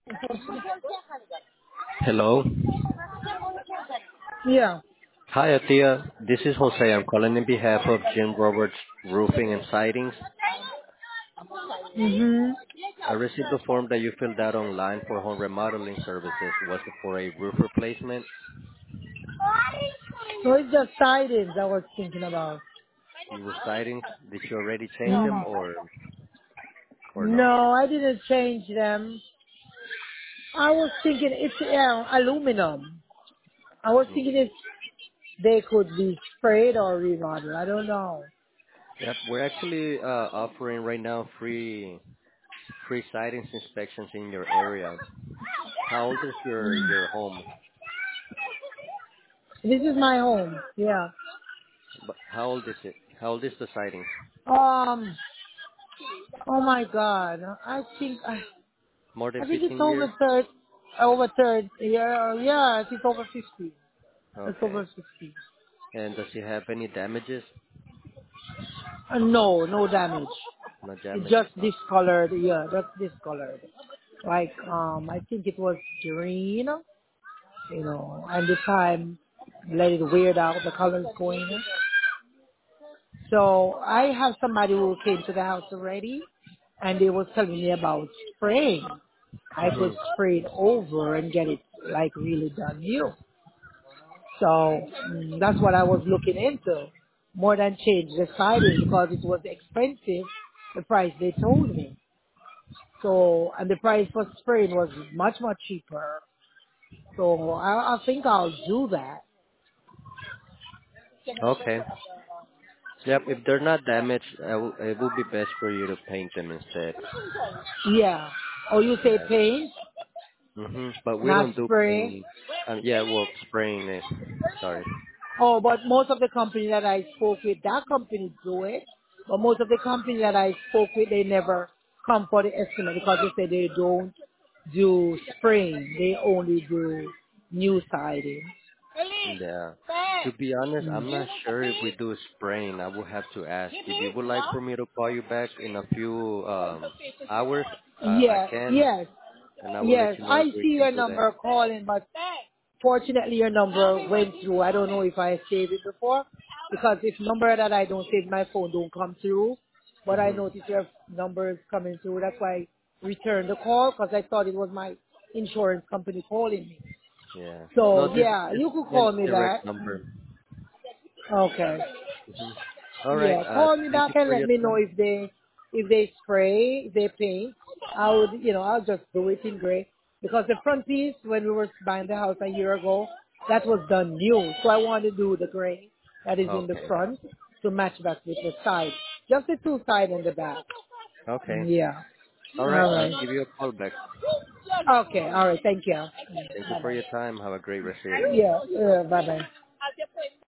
Hello. Yeah. Hi, Atia. This is Jose. I'm calling in behalf of Jim Roberts Roofing and Sidings. Mhm. I received the form that you filled out online for home remodeling services. Was it for a roof replacement? So it's just sidings I was thinking about. You were sidings. Did you already change them Mhm. or no? No, I didn't change them. I was thinking it's aluminum. I was Mm. thinking if they could be sprayed or remodeled. I don't know. Yep. We're actually offering right now free sidings inspections in your area. How old is your home? This is my home. Yeah. How old is it? How old is the siding? Um. Oh my God. More than I think it's 15 years? over third. Yeah. Yeah. I think over 50. It's Okay. over 50. And does it have any damages? No, no damage. No It's damages. just discolored. Yeah, that's discolored. Like, I think it was green, and the time let it weird out, the colors going. So I have somebody who came to the house already, and they was telling me about spraying. I could Hmm. spray it over and get it like really done new. So that's what I was looking into. More than change the siding because it was expensive, the price they told me. So, and the price for spraying was much, much cheaper. So I think I'll do that. Okay. Yep. If they're not damaged, it will be best for you to paint them instead. Yeah. Oh, you say Yeah. paint, But we not don't do spray? painting. Yeah. Well, spraying it. Sorry. Oh, but most of the company that I spoke with, that company do it. But most of the company that I spoke with, they never come for the estimate because they say they don't do spraying. They only do new siding. Yeah. To be honest, Mm. I'm not sure if we do spraying. I will have to ask. If you would like for me to call you back in a few hours, I Yeah, can, yes, and I will let yes. you know if I we see can your do that. number calling, but fortunately your number went through. I don't know if I saved it before because if number that I don't save my phone don't come through, but I Hmm. noticed your number is coming through. That's why I returned the call because I thought it was my insurance company calling me. Yeah. No, So yeah, this you is could my call me direct back. number. Okay. Hmm. All right. Yeah, call me Thank back you and for let your me know time. if they spray, if they paint. I'll just do it in gray because the front piece when we were buying the house a year ago, that was done new. So I want to do the gray that is in the Okay. front to match that with the side, just the two side and the back. Okay. Yeah. All right. All I'll right. give you a call back. Okay. All right. Thank you. Thank you Bye for bye. your time. Have a great rest of your day. Yeah. Bye bye.